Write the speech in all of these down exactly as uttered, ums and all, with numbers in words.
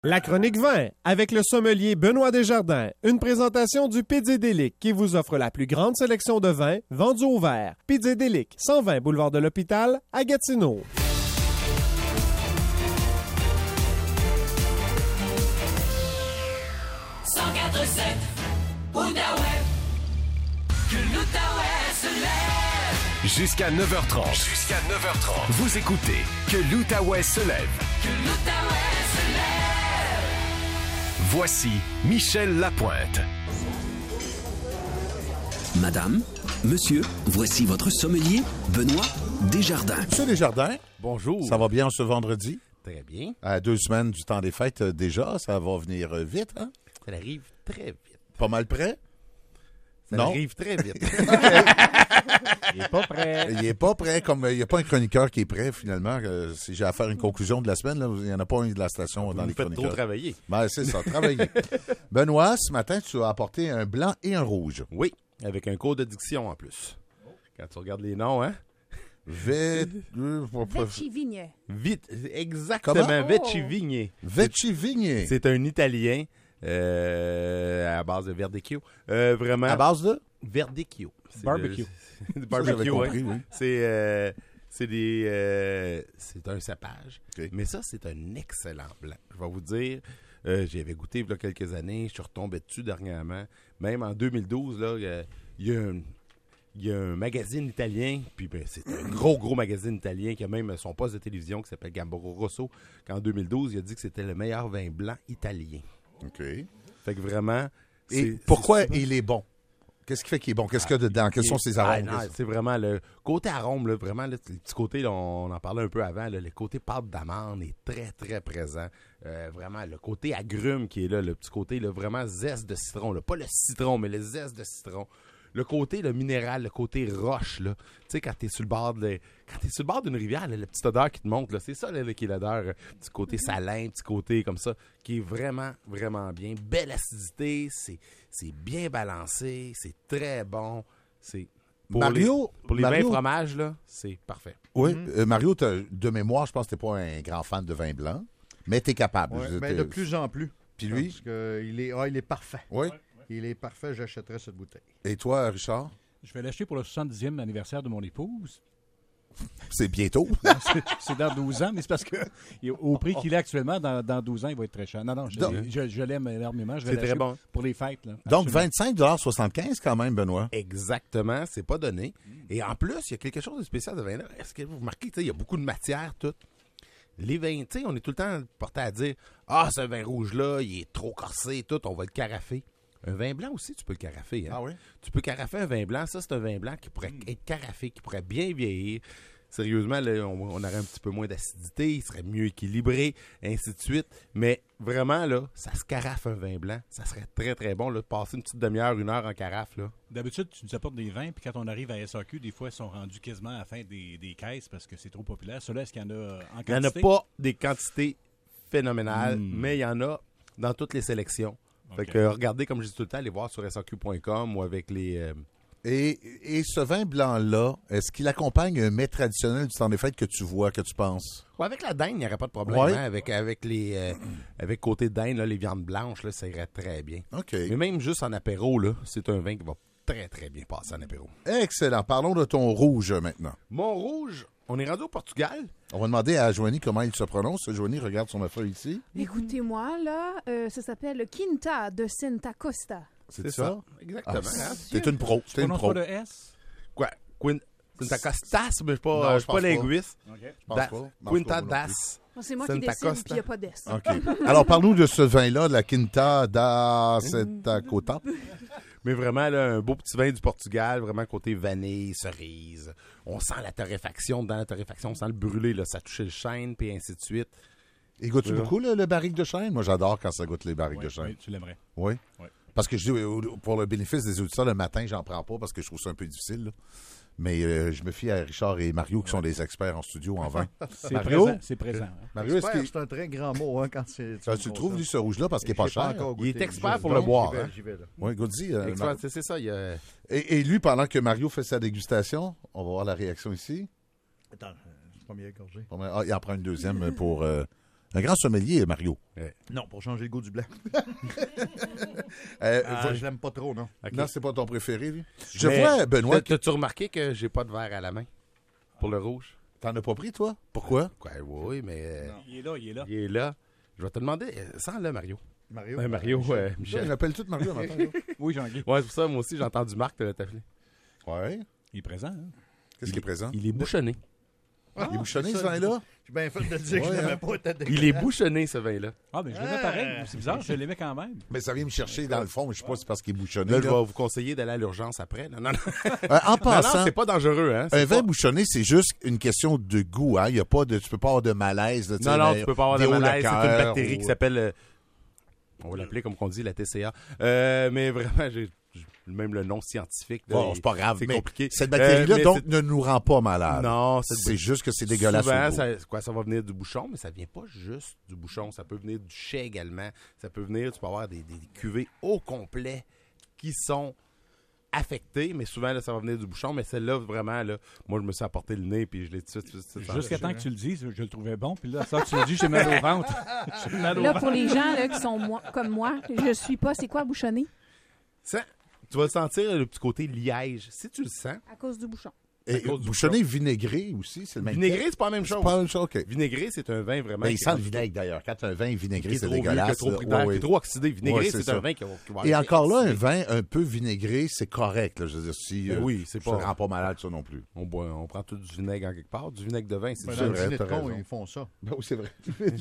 La chronique vin avec le sommelier Benoît Desjardins. Une présentation du Pizzédélic qui vous offre la plus grande sélection de vins vendus au verre. Pizzédélic, cent vingt boulevard de l'Hôpital à Gatineau. cent quatre sept Outaouais, que l'Outaouais se lève. Jusqu'à neuf heures trente. Jusqu'à neuf heures trente. Vous écoutez Que l'Outaouais se lève. Que l'Outaouais se lève. Voici Michel Lapointe. Madame, monsieur, voici votre sommelier, Benoît Desjardins. Monsieur Desjardins, bonjour. Ça va bien ce vendredi? Très bien. À deux semaines du temps des fêtes euh, déjà, ça va venir euh, vite, hein? Ça arrive très vite. Pas mal prêt? Ça Non. arrive très vite. Il n'est pas prêt. Il n'est pas prêt, comme euh, il n'y a pas un chroniqueur qui est prêt, finalement. Euh, si j'ai à faire une conclusion de la semaine, là, il n'y en a pas un de la station Vous dans me les faites chroniqueurs. trop travailler. Ben, c'est ça, travailler. Benoît, ce matin, tu as apporté un blanc et un rouge. Oui, avec un cours d'addiction en plus. Quand tu regardes les noms, hein? Vet... euh, Vecchi Vignet. Vite, exactement, Comment? Vecchi Vigné. Vecchi Vigné. C'est un Italien euh, à base de Verdicchio. Euh, vraiment. À base de? Verdicchio. C'est Barbecue. le- Ça, barbecue, j'avais ouais. compris, oui. C'est euh, c'est des euh, c'est un cépage. OK. Mais ça, c'est un excellent blanc. Je vais vous dire, euh, j'y avais goûté il y a quelques années, je suis retombé dessus dernièrement. Même en deux mille douze, là, il y a- il y a un il y a un magazine italien, puis ben, c'est un gros, gros magazine italien qui a même son poste de télévision qui s'appelle Gambaro Rosso, qu'en deux mille douze, il a dit que c'était le meilleur vin blanc italien. OK. Fait que vraiment... Et c'est- pourquoi c'est- il est bon? Qu'est-ce qui fait qu'il est bon? Qu'est-ce qu'il y a dedans? Quels sont ses arômes? Ah, non, c'est vraiment le côté arôme, là, vraiment, là, le petit côté, là, on en parlait un peu avant, là, le côté pâte d'amande est très, très présent. Euh, vraiment, le côté agrume qui est là, le petit côté, là, vraiment zeste de citron, là. Pas le citron, mais le zeste de citron. Le côté, le minéral, le côté roche, là. Tu sais, quand t'es sur le bord de, quand t'es sur le bord d'une rivière, là, la petite odeur qui te monte, là, c'est ça, là, là, qui est l'odeur, euh, petit côté salin, petit côté comme ça, qui est vraiment, vraiment bien. Belle acidité, c'est, c'est bien balancé, c'est très bon, c'est... Pour Mario, les, pour les Mario- vins fromages, là, c'est parfait. Oui. Euh, Mario, t'as- de mémoire, je pense que tu n'es pas un grand fan de vin blanc, mais tu es capable. Ouais, Je veux ben, dire, de plus en plus. Puis lui? Parce que il est, ah, il est parfait. Oui. Il est parfait, j'achèterais cette bouteille. Et toi, Richard? Je vais l'acheter pour le soixante-dixième anniversaire de mon épouse. C'est bientôt. C'est- C'est dans douze ans, mais c'est parce que il- au prix qu'il est actuellement, dans, dans douze ans, il va être très cher. Non, non, je, Donc- je- je l'aime énormément. Je vais C'est très l'acheter bon. pour les fêtes. Là. Donc, Absolument. vingt-cinq dollars soixante-quinze quand même, Benoît. Exactement, c'est pas donné. Et en plus, il y a quelque chose de spécial de vin-là. Est-ce que vous remarquez, tu sais, il y a beaucoup de matière, tout. Les vins, tu sais, on est tout le temps porté à dire « Ah, ce vin rouge-là, il est trop corsé, tout, on va le carafer. » Un vin blanc aussi, tu peux le carafer. Hein? Ah oui? Tu peux carafer un vin blanc. Ça, c'est un vin blanc qui pourrait être carafé, qui pourrait bien vieillir. Sérieusement, là, on, on aurait un petit peu moins d'acidité, il serait mieux équilibré, ainsi de suite. Mais vraiment, là, ça se carafe un vin blanc. Ça serait très, très bon, là, de passer une petite demi-heure, une heure en carafe, là. D'habitude, tu nous apportes des vins, puis quand on arrive à S A Q, des fois, ils sont rendus quasiment à la fin des, des caisses parce que c'est trop populaire. Ceux-là, est-ce qu'il y en a en quantité? Il n'y en a pas des quantités phénoménales, Mm. mais il y en a dans toutes les sélections. Fait Ok. que euh, regardez, comme je dis tout le temps, allez voir sur S A Q point com ou avec les... euh, Et, et ce vin blanc-là, est-ce qu'il accompagne un mets traditionnel du temps des fêtes que tu vois, que tu penses? ouais, avec la dinde, il n'y aurait pas de problème. Ouais. hein, avec, avec les euh, avec côté dinde, là, les viandes blanches, là, ça irait très bien. OK. Mais même juste en apéro, là, c'est un vin qui va très, très bien passer en apéro. Excellent. Parlons de ton rouge maintenant. Mon rouge, on est rendu au Portugal. On va demander à Joanie comment il se prononce. Joanie, regarde sur ma feuille ici. Écoutez-moi, là, euh, ça s'appelle Quinta de Santa Costa. C'est ça? Exactement. Ah, hein. T'es une pro. Tu T'es une prononces pro. pas le S? Quoi? Quin... Santa Costas, mais je suis Non, pas, je je suis pas pense pas. linguiste. OK. Je pense Da- pas. Non, Quinta je pense pas non das. Bon, c'est moi qui Santa décide, Costa. puis il n'y a pas d'Est. OK. Alors, parle-nous de ce vin-là, de la Quinta da Santa Cota. Mais vraiment, là, un beau petit vin du Portugal, vraiment côté vanille, cerise. On sent la torréfaction. Dans la torréfaction, on sent le brûlé, là, ça touchait le chêne, puis ainsi de suite. Il goûte-tu Ouais. beaucoup, le, le barrique de chêne? Moi, j'adore quand ça goûte les barriques Oui, de chêne. oui, tu l'aimerais. Oui? Oui. Parce que je dis, euh, pour le bénéfice des auditeurs, le matin, j'en prends pas parce que je trouve ça un peu difficile. là. Mais euh, je me fie à Richard et Mario, qui sont des experts en studio en vin. C'est Mario? présent. C'est présent. hein. Mario, est-ce Expert, que c'est un très grand mot hein, quand c'est. ah, tu le trouves, lui, ce rouge-là, parce qu'il n'est pas cher? Il est expert pour le boire, hein. J'y vais, là. Oui, Gaudi. euh, Expert, Mar- c'est c'est ça, il y a... et, et lui, pendant que Mario fait sa dégustation, on va voir la réaction ici. Attends, euh, première gorgée. Ah, il en prend une deuxième pour euh, Un grand sommelier, Mario. Non, pour changer le goût du blanc. Euh, Ah, va- je l'aime pas trop, non. OK. Non, c'est pas ton préféré, lui? Je Mais vois, Benoît, t'as- T'as-tu remarqué que j'ai pas de verre à la main pour le rouge? t'en as pas pris, toi? Pourquoi? Ouais, oui, mais euh, Il est là, il est là. il est là. Je vais te demander, euh, sans-le, Mario. Mario. Ouais, Mario, euh, Je Michel. l'appelle tout Mario matin. là. Oui, Jean-Guy. Ouais, c'est pour ça, moi aussi, j'ai entendu Marc te t'appeler. Ouais. Il est présent. Hein? Qu'est-ce qui est présent? Il est bouchonné. Ah, Il est bouchonné, c'est ce ça. vin-là? J'ai bien fait de te dire que Ouais, je l'aimais hein. pas. t'as Il est dégueulasse. bouchonné, ce vin-là. Ah, ben je l'aimais pareil. C'est bizarre, je l'aimais quand même. Mais ça vient me chercher dans le fond, mais je sais pas si c'est parce qu'il est bouchonné. Là, là. je vais vous conseiller d'aller à l'urgence après. Non, non, non. Euh, en Non, passant, non, c'est pas dangereux, hein. c'est un vin pas- bouchonné, c'est juste une question de goût. Hein? Il y a pas de, tu peux pas avoir de malaise. Là, tu Non, sais, non, mais tu peux pas avoir de des hauts le malaise. C'est une cœur bactérie ou- qui s'appelle... euh, on va l'appeler comme on dit, la T C A. Euh, mais vraiment, j'ai j'ai même le nom scientifique. là, Bon, c'est pas grave, c'est mais compliqué. cette bactérie-là, Euh, mais donc, c'est- ne nous rend pas malade. Non, c'est C'est juste que c'est dégueulasse Souvent, au goût. ça, quoi, ça va venir du bouchon, mais ça vient pas juste du bouchon. Ça peut venir du chai également. Ça peut venir, tu peux avoir des, des, des cuvées au complet qui sont affectées, mais souvent, là, ça va venir du bouchon. Mais celle-là, vraiment, là, moi, je me suis apporté le nez, puis je l'ai tout de suite... tout de suite Jusqu'à senti. temps que tu le dises, je le trouvais bon. Puis là, ça, tu le dis, j'ai mal au ventre. J'ai mal au Là, ventre. pour les gens là, qui sont moi, comme moi, je suis pas. C'est quoi bouchonner? Ça, tu vas sentir le petit côté liège. Si tu le sens, À cause du bouchon. Et à cause du bouchonné vinaigré aussi, c'est le même vinaigré, type. c'est pas la même chose. C'est pas la même chose, OK. Vinaigré, c'est un vin vraiment... Ben, il qui sent est le vinaigre, d'ailleurs. Quand un vin est qui vinaigré, est c'est trop vieux, qui a dégueulasse. trop là. pris d'air, Ouais, qui ouais. est trop oxydé. Vinaigré, Ouais, c'est c'est ça. un vin qui va... qui va Et aller encore là, un oxyder. vin un peu vinaigré, c'est correct. Là. Je veux dire, si, Ben euh, oui, c'est ça pas- ne rend pas malade, ça non plus. On, boit, on prend tout du vinaigre en quelque part. Du vinaigre de vin, c'est Ben, du dans le vrai, dîner de t'as con, raison. ils font ça. Ben oui, c'est vrai.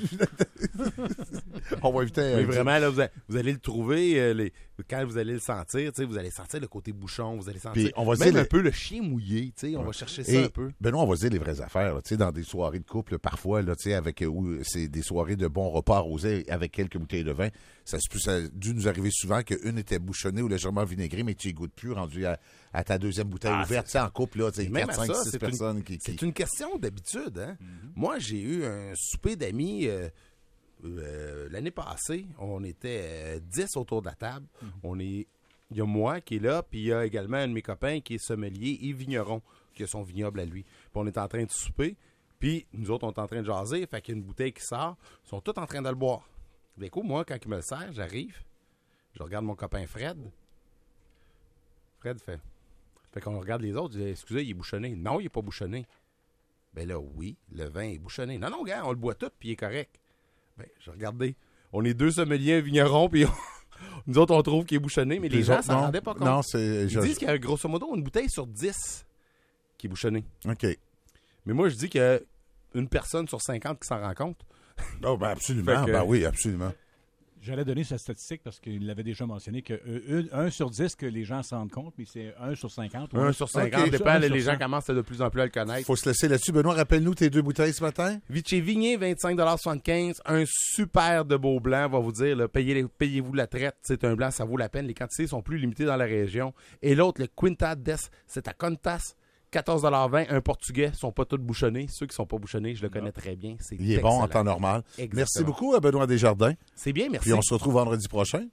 On va éviter... Mais un- vraiment, là, vous, a- vous allez le trouver, euh, les, quand vous allez le sentir, tu sais, vous allez sentir le côté bouchon, vous allez sentir Puis on va même dire un le- peu le chien mouillé, tu sais, on va chercher ça Et un peu. Benoît, on va se dire les vraies affaires. là. Tu sais, dans des soirées de couple, parfois, là, tu sais, avec euh, où c'est des soirées de bons repas arrosés avec quelques bouteilles de vin, ça, se- ça a dû nous arriver souvent qu'une était bouchonnée ou légèrement vinaigrée, mais que tu y goûtes plus, rendu à, à ta deuxième bouteille Ah, ouverte. Tu sais, en couple, là, tu sais, Et même quatre, à cinq, ça, six c'est personnes une, qui... qui- c'est une question d'habitude. Hein? Moi, j'ai eu un souper d'amis euh, euh, l'année passée. On était euh, dix autour de la table. On est, il y a moi qui est là, puis il y a également un de mes copains qui est sommelier et vigneron, qui a son vignoble à lui. Puis on est en train de souper, puis nous autres, on est en train de jaser. Fait qu'il y a une bouteille qui sort. Ils sont tous en train de le boire. Du coup, moi, quand il me le sert, j'arrive. Je regarde mon copain Fred. Fred fait... Fait qu'on regarde les autres, je dis, excusez, il est bouchonné. Non, il n'est pas bouchonné. Ben là, oui, le vin est bouchonné. Non, non, gars, on le boit tout, puis il est correct. Ben, je regardais. On est deux sommeliers, un vigneron, puis on- nous autres, on trouve qu'il est bouchonné, mais les, les gens autres, s'en non. rendaient pas compte. Non, c'est... Ils je- disent qu'il y a grosso modo une bouteille sur dix qui est bouchonnée. OK. Mais moi, je dis qu'il y a une personne sur cinquante qui s'en rend compte. Oh, ben absolument. Fait que- Ben oui, absolument. J'allais donner sa statistique parce qu'il l'avait déjà mentionné que euh, un, un sur dix que les gens se rendent compte, mais c'est un sur cinquante. Un sur cinquante, Ok, dépend, un là, sur les gens cent. commencent de plus en plus à le connaître. Faut se laisser là-dessus. Benoît, rappelle-nous tes deux bouteilles ce matin. Vichy Vigné, vingt-cinq soixante-quinze. Un super de beau blanc, va vous dire. Là, payez, payez-vous la traite. C'est un blanc, ça vaut la peine. Les quantités sont plus limitées dans la région. Et l'autre, le Quinta Des, c'est à Contas. quatorze vingt. Un portugais. Ils sont pas tous bouchonnés. Ceux qui sont pas bouchonnés, je le connais très bien. C'est Il est bon en excellent. temps normal. Exactement. Merci beaucoup à Benoît Desjardins. C'est bien, merci. Puis on se retrouve vendredi prochain.